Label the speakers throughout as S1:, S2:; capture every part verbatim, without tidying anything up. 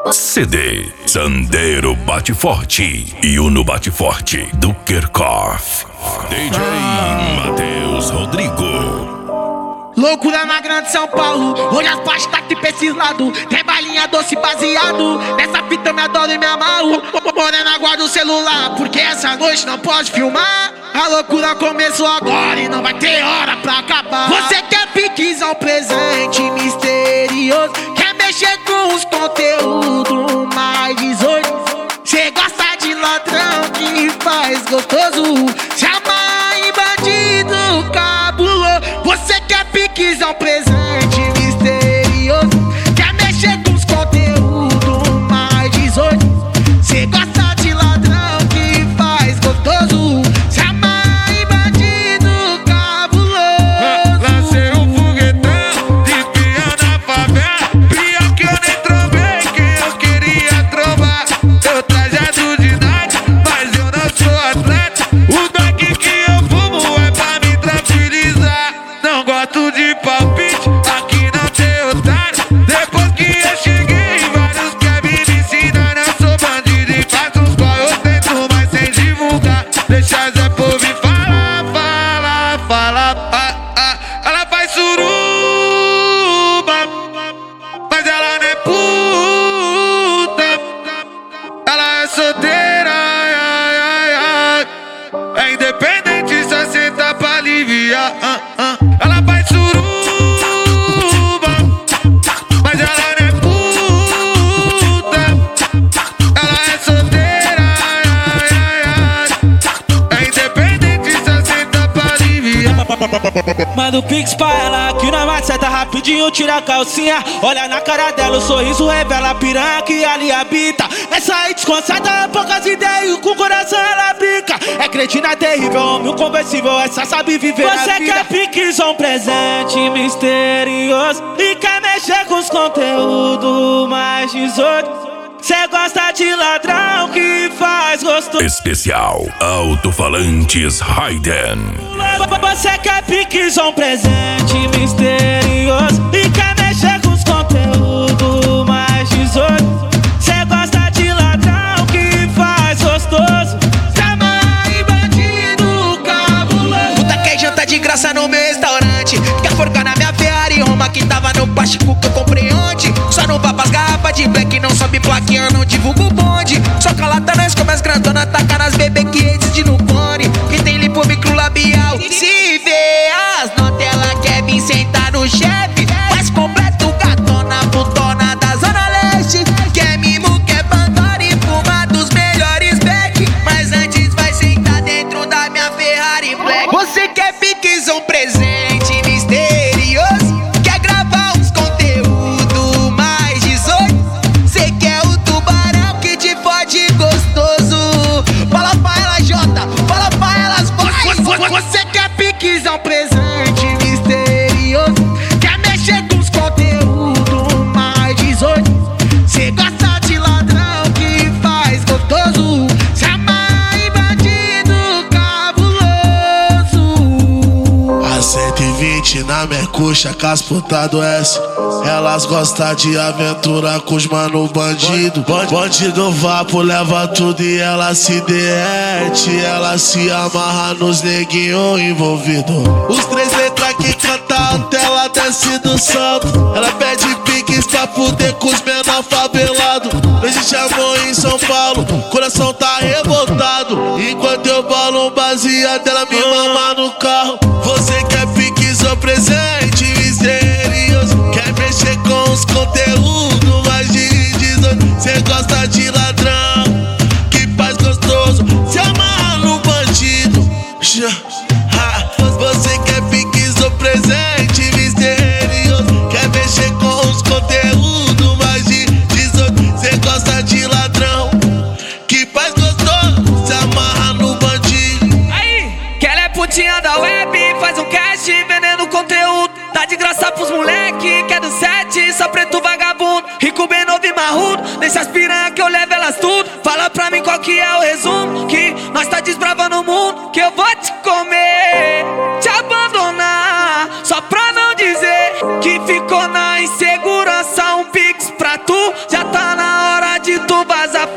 S1: C D Sandero Bate Forte e Uno Bate Forte do Kirchhoff. D J Matheus Rodrigo.
S2: Loucura na grande São Paulo, hoje as pastas tá aqui pra esses lados. Tem balinha doce baseado, nessa fita eu me adoro e me amarro. Morena, guarda o celular, porque essa noite não pode filmar. A loucura começou agora e não vai ter hora pra acabar. Você quer piquezão, presente misterioso, quer mexer com os conteúdos mais dezoito. Cê gosta de ladrão que faz gostoso, se amarra em bandido cabuloso. Você quer piquezão, presente misterioso, quer mexer com os conteúdos mais dezoito. Cê gosta de ladrão que faz gostoso, se amarra em bandido cabuloso.
S3: Lancei um foguetão de pia na favela, pior que eu nem trovei quem eu queria trovar. Eu trajado de night, mas eu não sou atleta. O daqui que eu fumo é pra me tranquilizar. Não gosto de palpite, aqui não tem otário. Depois que eu cheguei, vários querem me ensinar. Eu sou bandido e faço uns qual eu tento, mas sem divulgar. Deixa Zé por me falar, falar, falar. Ah, ah. Ela faz suruba, mas ela não é puta. Ela é solteira, ai, ai, ai, ai. É independente, só senta pra aliviar. Ah, ah. Ela faz suruba, mas ela não é puta. Ela é solteira, ai, ai, ai. É independente, só senta pra aliviar.
S4: Manda o pix pra ela que na maceta rapidinho tira a calcinha. Olha na cara dela, o sorriso revela a piranha que ali habita. Essa aí desconcerta, poucas ideias, com o coração ela brinca. É cretina terrível, homem conversível, essa sabe viver a vida. Você quer piquezão, presente misterioso, e quer mexer com os conteúdos mais dezoito. Cê gosta de ladrão que faz gostoso.
S1: Especial Alto-Falantes Hayden.
S4: Você quer piquezão, presente misterioso, e quer mexer com os conteúdos mais dezoito. Cê gosta de ladrão que faz gostoso, se amarra em bandido cabuloso.
S2: Puta, quer janta de graça no meu restaurante, quer forcar na minha Ferrari Roma que tava no plástico que eu comprei ontem. Só não vá pras garrafas de black, não sobe plaquinha, não divulgo o bonde. Só calata nós como as grandonas, taca nas bebê que existe no cone. Que tem lipo microlabial, se vê as notas ela quer vir sentar no chefe. Faz completo gatona, putona da Zona Leste. Quer mimo, quer Pandora e fuma dos melhores back. Mas antes vai sentar dentro da minha Ferrari Black. Você quer piquezão, presente misterioso, quer gravar uns conteúdo mais dezoito. Cê quer o tubarão que te fode gostoso. Fala pra ela, Jota, fala pra elas, vai. Você quer piquezão, presente misterioso, quer mexer com os conteúdos mais dezoito. Cê gosta de ladrão que faz gostoso, se amarra em bandido cabuloso.
S5: A cento e vinte na mercucha, com as putas do S. Elas gostam de aventura com os mano bandido. Bandido vapo leva tudo e ela se derrete. Ela se amarra nos neguinhos envolvidos. Os três letras que canta até ela desce do salto. Ela pede piques pra fuder com os menor favelado. Não existe amor em São Paulo, coração tá revoltado. Enquanto eu balo um baseado, ela me mama no carro. Você quer piquezão, presente misterioso, quer mexer com os conteúdos mais dezoito. Cê gosta de ladrão que faz gostoso, se amarra no bandido. Você quer piquezão, presente misterioso, quer mexer com os conteúdos mais dezoito. Cê gosta de ladrão que faz gostoso, se amarra no bandido.
S4: Aí, que ela é putinha da web, faz um cast vendendo conteúdo. Tá de graça pros moleque, que é do sete, só preto vagabundo. Rico, bem novo e marrudo, deixa as piranha que eu levo elas tudo. Fala pra mim qual que é o resumo, que nós tá desbravando o mundo. Que eu vou te comer, te abandonar, só pra não dizer que ficou na insegurança. Um pix pra tu, já tá na hora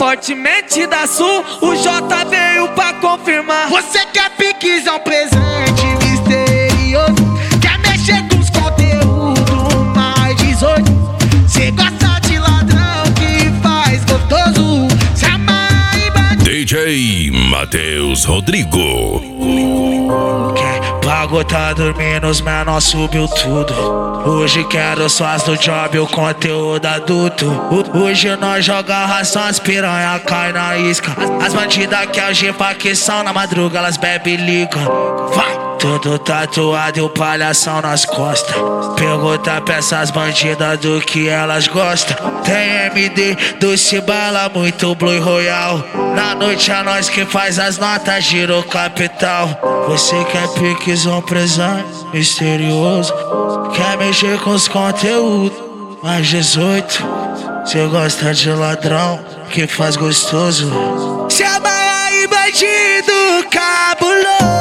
S2: fortemente da Sul, o J veio pra confirmar. Você quer piquezão presente misterioso, quer mexer com os conteúdos mais dezoito. Cê gosta de ladrão que faz gostoso, se amarra e bate.
S1: D J Matheus Rodrigo.
S2: Pago tá dormindo, os menor subiu tudo. Hoje quero só as do job, o conteúdo adulto. Hoje nós joga ração, as piranha cai na isca. As bandidas que agem que são na madruga, elas bebem e ligam. Vai! Tudo tatuado e o palhação nas costas. Pergunta pra essas bandidas do que elas gostam. Tem M D, doce bala, muito Blue Royal. Na noite é nós que faz as notas, giro capital. Você quer piquezão presente misterioso, quer mexer com os conteúdos mais dezoito. Cê gosta de ladrão que faz gostoso, se amarra aí bandido cabuloso.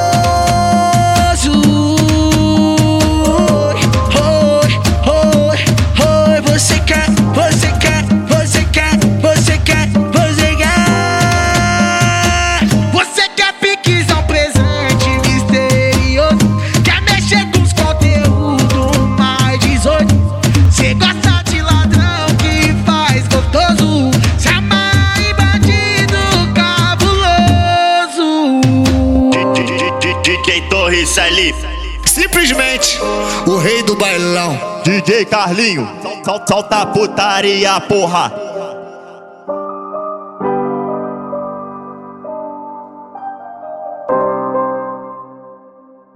S6: Simplesmente o rei do bailão,
S7: D J Carlinho, sol, solta a putaria, porra.